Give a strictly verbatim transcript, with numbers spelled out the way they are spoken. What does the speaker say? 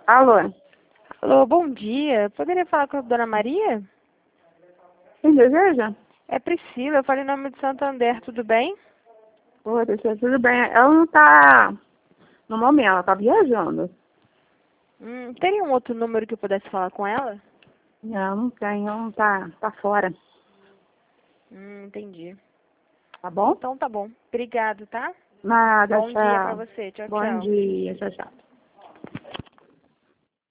Alô? Alô, bom dia. Poderia falar com a dona Maria? Quem deseja? É Priscila, eu falei em nome de Santander, tudo bem? Oi, Priscila, tudo bem? Ela não tá no momento, ela tá viajando. Hum, teria um outro número que eu pudesse falar com ela? Não, não tem, ela não tá, tá fora. Hum, entendi. Tá bom? Então tá bom. Obrigado, tá? Nada, Bom dia pra tchau. você. Tchau, Bom tchau. dia, tchau, tchau.